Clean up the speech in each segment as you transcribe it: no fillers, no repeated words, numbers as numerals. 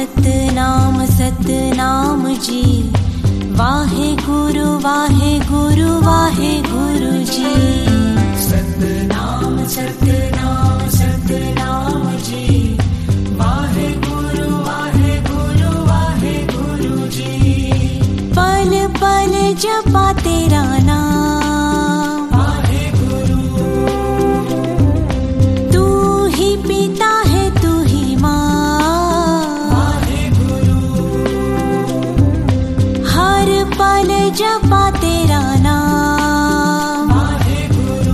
सतनाम जी। वाहे गुरु जी। सतनाम जी। वाहे गुरु जी। पल पल जपा तेरा नाम, वाहे गुरु। तू ही पिता है तू ही माँ, वाहे गुरु। हर पल जपा तेरा नाम, वाहे गुरु।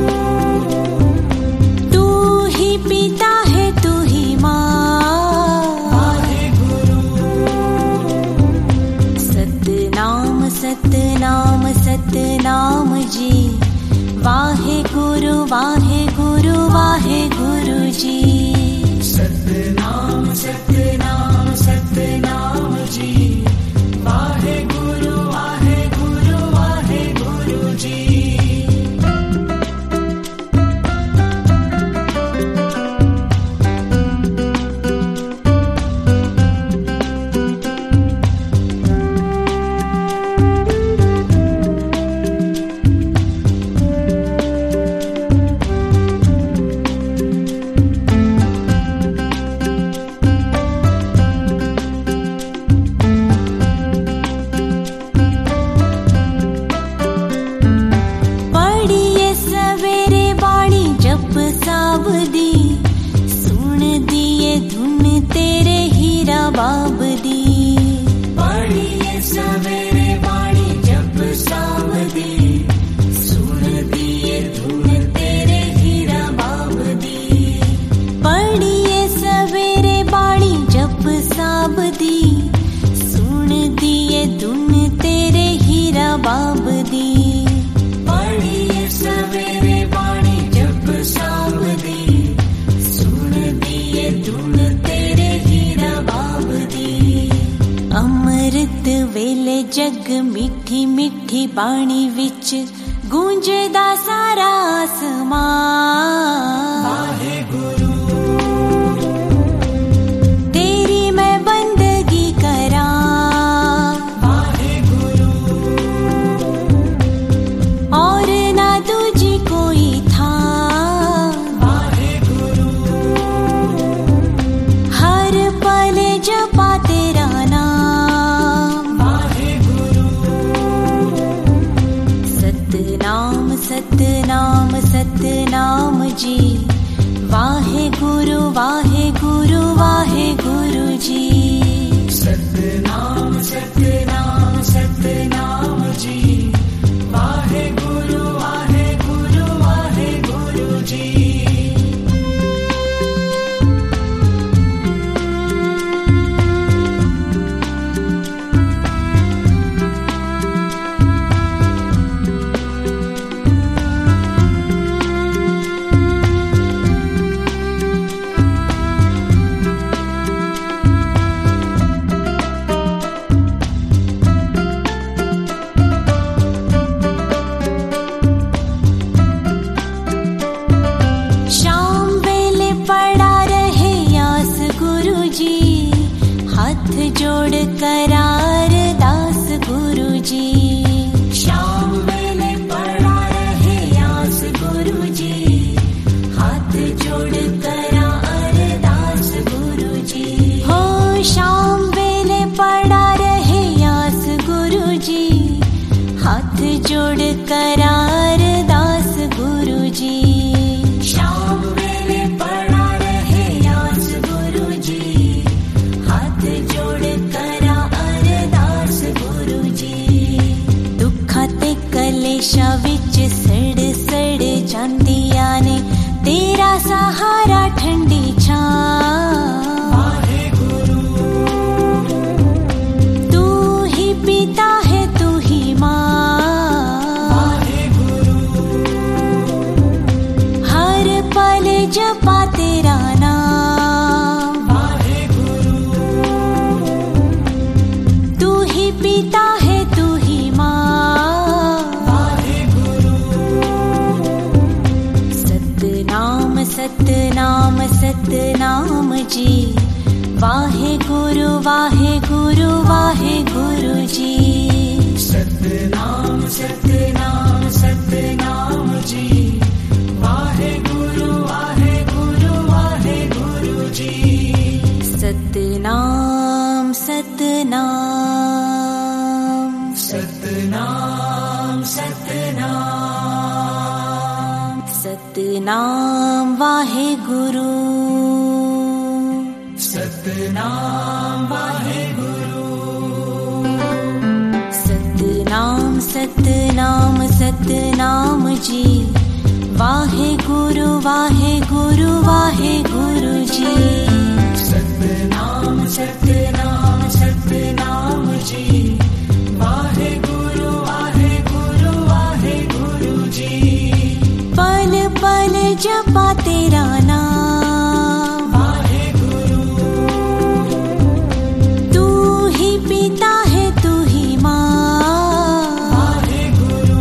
तू ही पिता है तू ही माँ, वाहे गुरु। सतनाम जी। वाहे गुरु जी। सतनाम जी। वाहे गुरु जी। बाब दी पढ़िए सवेरे बाणी जप साब दी, सुन दिए धुन तेरे हीरा बाब दी। पढ़िए सवेरे बाणी जप साब दी, सुन दिए धुन तेरे हीरा बाब दी। पढ़िए सवेरे बाणी जप साब दी, सुन दिए धुन तेरे हीरा बाब दी। अमृत वेले जग मिठी मिठी बाणी विच गूंजदा सारा आसमान, वाहे गुरु। तेरी मैं बंदगी करां, वाहे गुरु। और ना तुझी कोई था, वाहे गुरु। हर पल जपा तेरा नाम, वाहे गुरु। सतनाम जी। वाहे गुरु जी। सतनाम जी। वाहे गुरु जी। जोड़ करार दास गुरु जी। शाम वेले पड़ा रहे आस गुरु जी, हाथ जोड़ करार दास गुरु जी। हो शाम वेले पड़ा रहे आस गुरु जी, हाथ जोड़ करार दास गुरु जी। शाम वेले पड़ा रहे आस गुरु जी, हाथ जोड़ कलेशा विच सड़ सड़ जांदिया ने तेरा सहारा ठंडी छां, वाहे गुरु। तू ही पिता है तू ही माँ, वाहे गुरु। हर पल जपा तेरा नाम, वाहे गुरु। तू ही पिता है तू ही माँ, सतनाम जी। वाहे गुरु जी। सतनाम सतनाम सतनाम जी। वाहे गुरु जी। सतनाम सतनाम सतनाम सतनाम सतनाम वाहे गुरु। सतनाम वाहे गुरु। सतनाम सतनाम सतनाम जी। वाहे गुरु जी। सतनाम सतनाम सतनाम जी। वाहे गुरु जी। पल पल जपा तेरा नाम, वाहे गुरु। तू ही पिता है तू ही माँ, वाहे गुरु।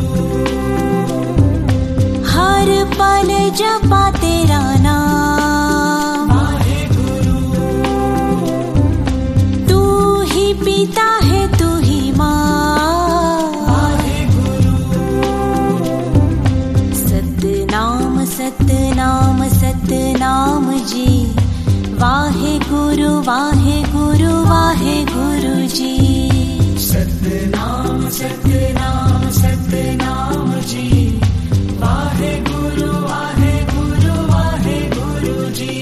हर पल जपा तेरा नाम, वाहे गुरु। तू ही पिता है तू ही माँ, वाहे गुरु। सतनाम सतनाम सतनाम जी। वाहे गुरु जी। सतनाम सतनाम सतनाम जी। वाहे गुरु जी।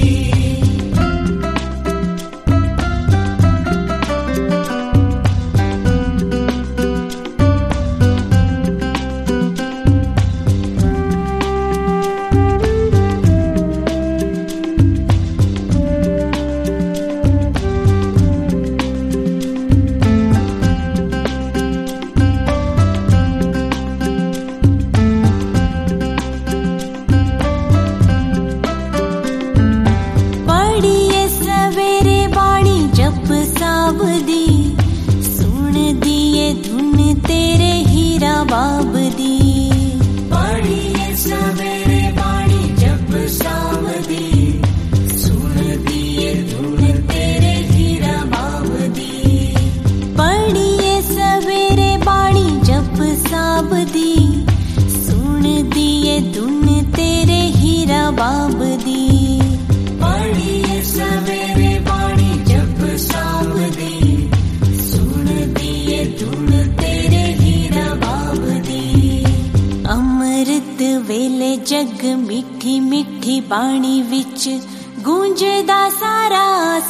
पढ़िए सवेरे बाणी जप साबदी, सुन दिए धुन तेरे हीरा बाब दी। पढ़िए सवेरे बाणी जप सावदी, सुन दिए धुन तेरे हीरा बाब दी। पढ़िए सवेरे बाणी जप साबदी, सुन दिए धुन तेरे हीरा बाब दी। पढ़िए सवेरे बाणी जप सावदी, सुन दिए धुन तेरे हीरा बाब दी। अमृत वेले जग मिठी मिठी बाणी विच गूंजदा सारा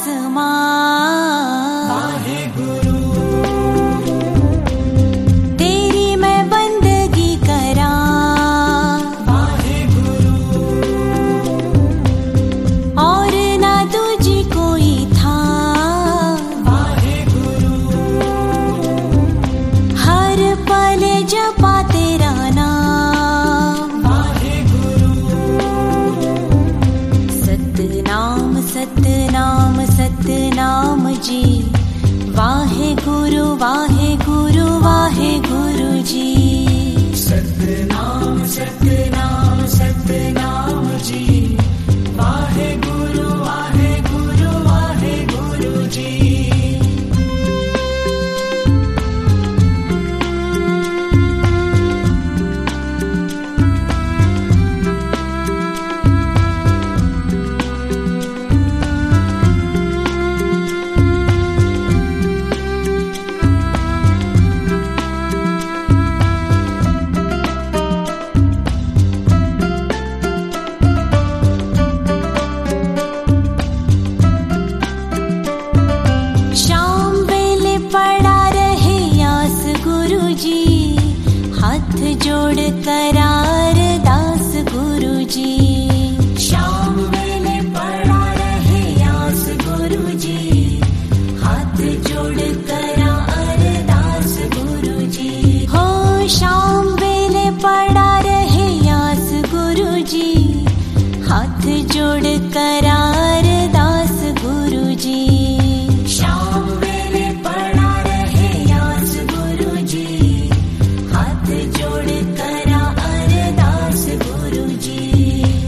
आसमां। वाहे गुरु। तेरी मैं बंदगी करां, वाहे गुरु। और ना तुझी कोई था। वाहे गुरु। हर पल जपा तेरा नाम, वाहे गुरु। सतनाम सतनाम सतनाम जी। वाहे गुरु जी। सतनाम सतनाम सतनाम जी। वाहे गुरु जी। शाम वेले पड़ा रहे यास गुरु जी, हाथ जोड़ करा अरदास गुरु जी। शाम वेले पड़ा रहे यास गुरु जी, हाथ जोड़ करा अरदास गुरु जी। हो शाम वेले पड़ा रहे यास गुरु जी, हाथ जोड़ करा अरदास गुरु जी। शाम वेले पड़ा रहे यास गुरु जी, हाथ जोड़ करा अरदास गुरु जी।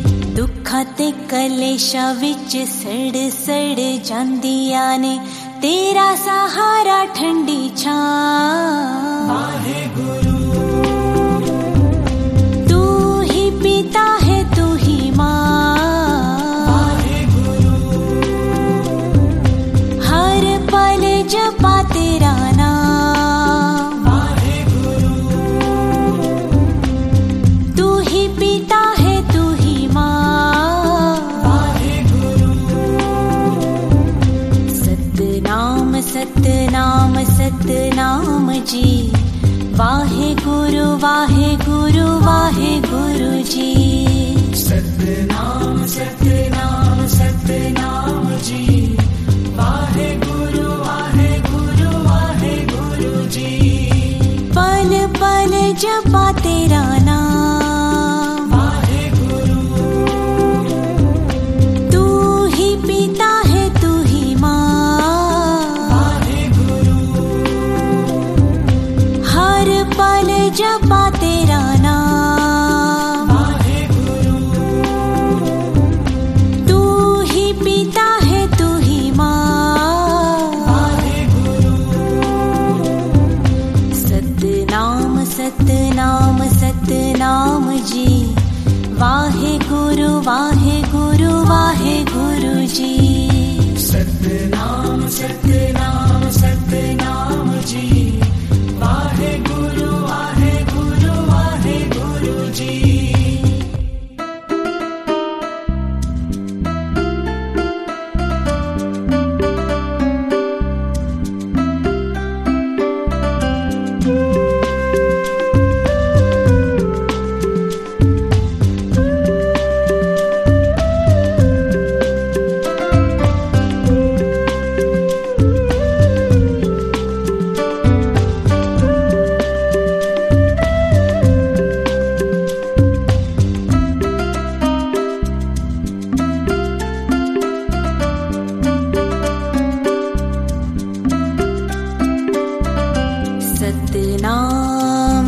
कलेशा विच सड़ सड़ जांदियां ने, तेरा सहारा ठंडी छां। वाहेगुरु तू ही पिता है तू ही मां, वाहेगुरु हर पल जपा तेरा नाम। वाहेगुरु तू ही पिता है तू ही मां, वाहेगुरु सतनाम सतनाम सतनाम जी। वाहेगुरु वाहेगुरु वाहेगुरु जी। सतनाम सतनाम सतनाम जी। वाहेगुरु वाहेगुरु वाहेगुरु जी। पल पल जपा तेरा नाम। वाहेगुरु तू ही पिता है तू ही मां, वाहेगुरु हर पल जपा तेरा नाम। वाहेगुरु तू ही पिता है तू ही मां, वाहेगुरु सतनाम सतनाम सतनाम जी। वाहेगुरु वाहेगुरु वाहेगुरु जी। सतनाम सतनाम सतनाम जी। वाहेगुरु वाहेगुरु वाहेगुरु जी। सतनाम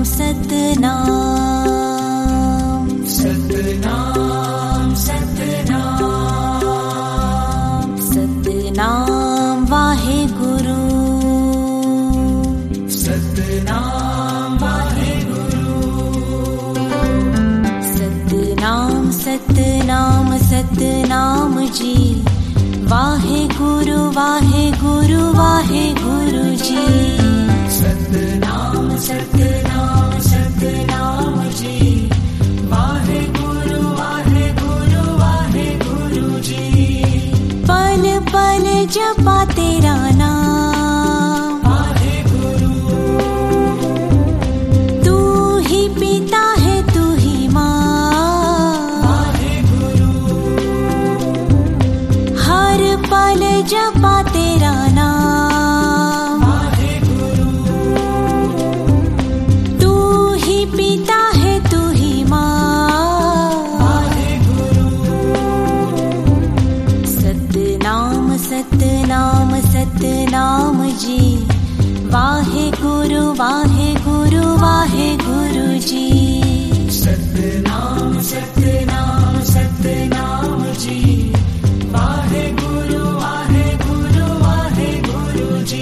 सतनाम सतनाम सतनाम सतनाम वाहेगुरु। सतनाम वाहेगुरु। सतनाम सतनाम सतनाम जी। वाहेगुरु वाहेगुरु वाहेगुरु जी। सतनाम सतनाम सतनाम जी। वाहेगुरु वाहेगुरु वाहेगुरु जी। पल पल जपा तेरा नाम। वाहेगुरु तू ही पिता है तू ही मां, वाहेगुरु हर पल जपा तेरा नाम। वाहेगुरु तू ही पिता है तू ही मां, वाहेगुरु सतनाम सतनाम सतनाम जी। वाहेगुरु वाहेगुरु वाहेगुरु जी। सतनाम सतनाम सतनाम जी। वाहेगुरु वाहेगुरु वाहेगुरु जी।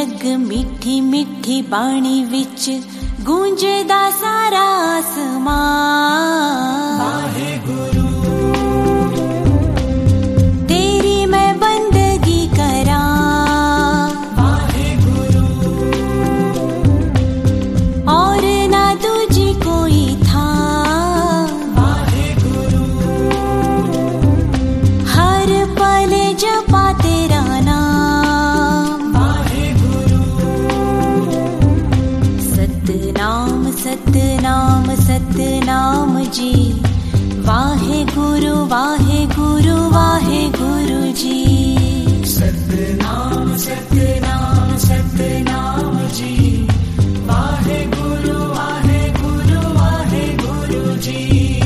जग मिठी मिठी बाणी विच गूंजदा सारा आसमान। वाहे गुरु तेरी मैं बंदगी करां, वाहे गुरु और ना तुझी कोई था। वाहे गुरु हर पल जपा तेरा नाम। वाहे गुरु सतनाम सतनाम सतनाम जी। वाहे गुरु वाहे गुरु वाहे गुरु जी। सतनाम सतनाम सतनाम जी। वाहे गुरु वाहे गुरु वाहे गुरु जी।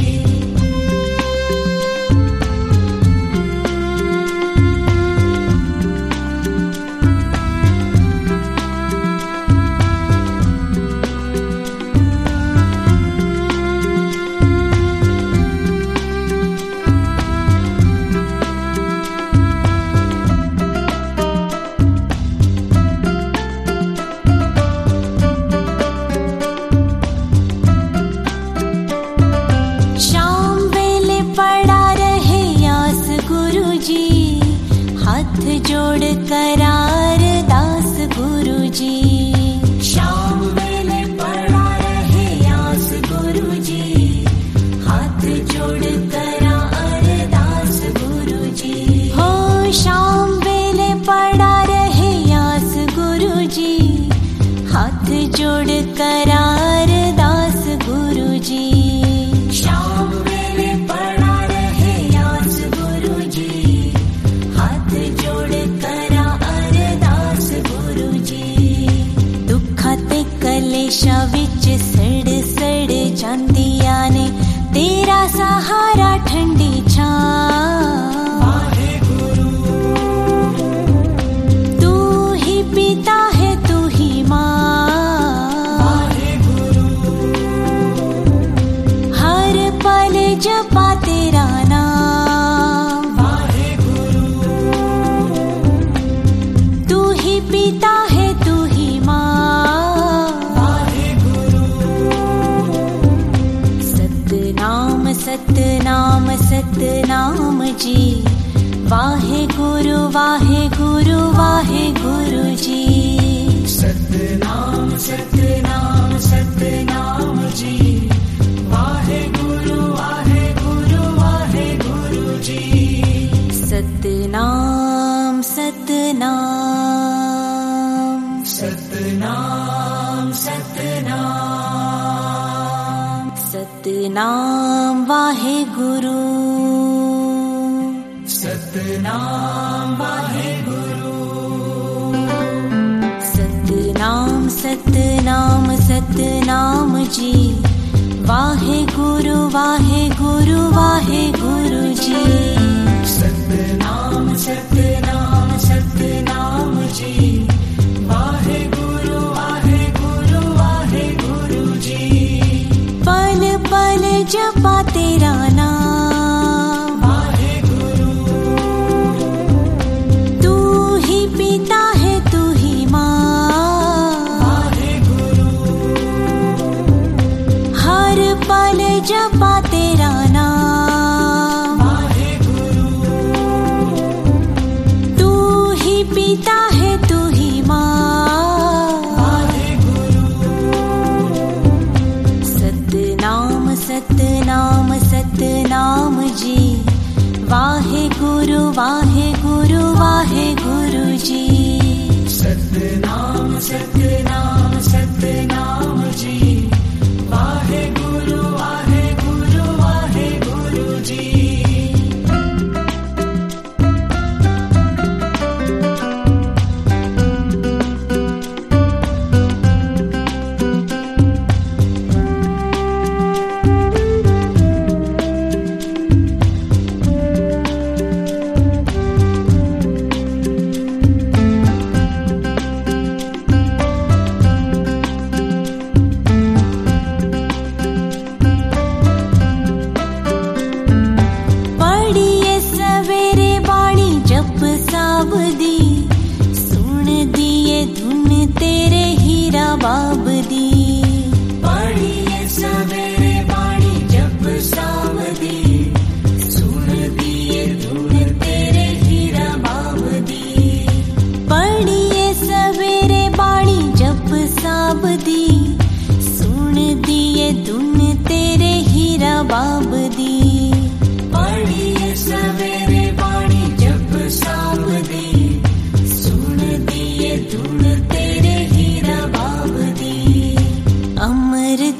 शाम वेले पड़ा रहे यास गुरु जी। हाथ जोड़ कर अरदास गुरु जी। शाम वेले पड़ा रहे यास गुरु जी। हाथ जोड़ कर अरदास गुरु जी। हो शाम वेले पड़ा रहे यास गुरु जी। हाथ जोड़ कर अरदास गुरु जी। शाम वेले पड़ा रहे यास गुरु जी। हाथ जोड़ कर अरदास गुरु जी। दुखा ते कलेशा विच सड़ सड़ जांदियां ने तेरा सहारा ठंडी छां। वाहे गुरु तू ही पिता है तू ही मां। वाहे गुरु हर पल जपा तेरा नाम। वाहे गुरु तू ही पिता है तू ही मां। वाहे गुरु सतनाम सतनाम सतनाम जी। वाहे गुरु वाहे गुरु वाहे गुरु जी। सतनाम सतनाम सतनाम जी। वाहे गुरु वाहे गुरु वाहे गुरु जी। सतनाम सतनाम सतनाम सतनाम सतनाम वाहे गुरु। सतनाम वाहे गुरु। सतनाम सतनाम सतनाम जी। वाहे गुरु वाहे गुरु वाहे गुरु जी। सतनाम सतनाम सतनाम जी। वाहे गुरु वाहे गुरु वाहे गुरु जी। पल पल जपा तेरा नाम। वाहे गुरु तू ही पिता है तू ही मां। वाहे गुरु हर पल जपा तेरा नाम। वाहे गुरु तू ही पिता है तू ही मां। वाहे गुरु सतनाम सतनाम सतनाम जी। वाहे गुरु वाहे गुरु वाहे गुरु जी। सतनाम सतनाम सतनाम जी। वाहे गुरु वाहे गुरु वाहे गुरु जी।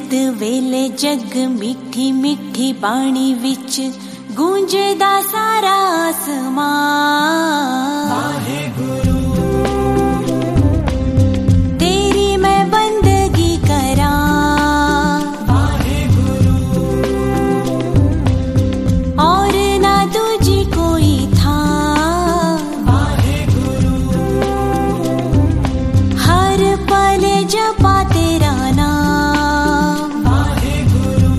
अमृत वेले जग मिठी मिठी बाणी विच गूंजदा सारा आसमान। वाहे गुरु तेरी मैं बंदगी करां, वाहे गुरु और ना तुझी कोई था। वाहे गुरु हर पल जपा तेरा नाम। वाहे गुरु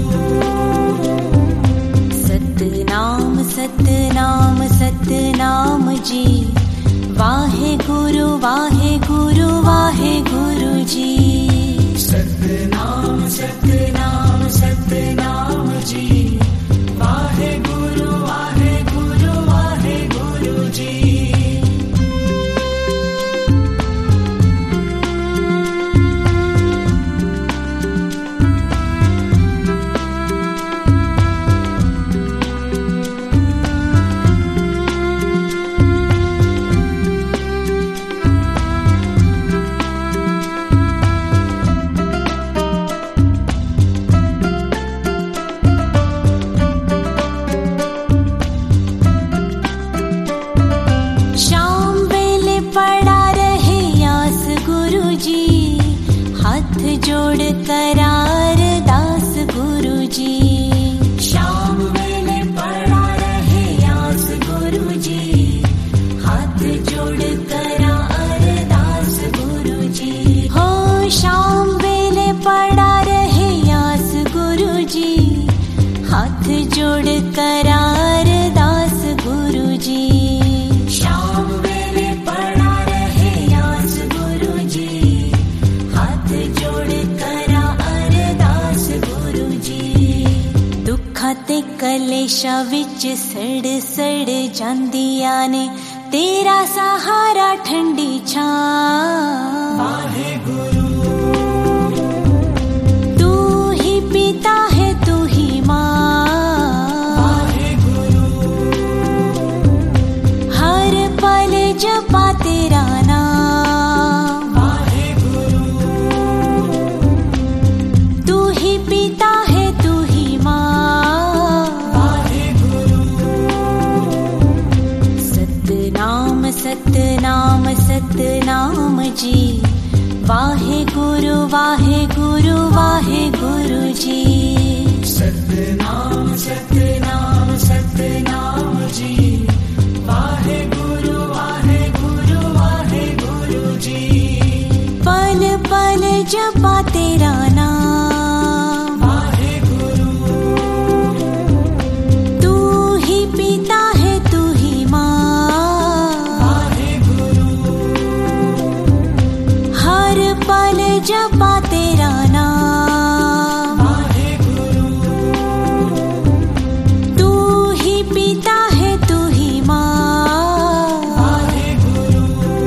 सतनाम सतनाम सतनाम जी। वाहे गुरु वाहे गुरु वाहे गुरु जी। सतनाम सतनाम सतनाम जी। वाहे गुरु वाहे गुरु वाहे गुरु जी। शाम वेले पड़ा रहे आस गुरु जी। हाथ जोड़ करा अरदास गुरु जी। शाम वेले पड़ा रहे आस गुरु जी। हाथ जोड़ करा अरदास गुरु जी। हो शाम वेले पड़ा रहे आस गुरु जी। हाथ जोड़ करा अरदास गुरु जी। शाम वेले पड़ा रहे आस गुरु जी। हाथ जोड़ करा अरदास गुरु जी। दुखां ते कलेशा विच सड़ सड़ जांदियां ने तेरा सहारा ठंडी छां। वाहे गुरु तू ही पिता है तू ही मां। वाहे गुरु हर पल जपा तेरा नाम। वाहे गुरु तू ही पिता है तू ही मां। वाहे गुरु सतनाम सतनाम सतनाम जी। वाहे गुरु वाहे गुरु वाहे गुरु जी। सतनाम सतनाम सतनाम जी। वाहे गुरु वाहे गुरु वाहे गुरु जी। पल पल जपा तेरा नाम। वाहे गुरु तू ही पिता है तू ही मां। वाहे गुरु हर पल जपा तेरा नाम। वाहे गुरु तू ही पिता है तू ही मां। वाहे गुरु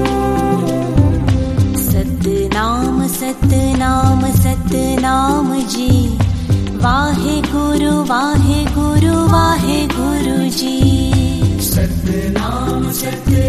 सतनाम सतनाम सतनाम जी। वाहे गुरु वाहे गुरु वाहे गुरु जी। सतनाम सतनाम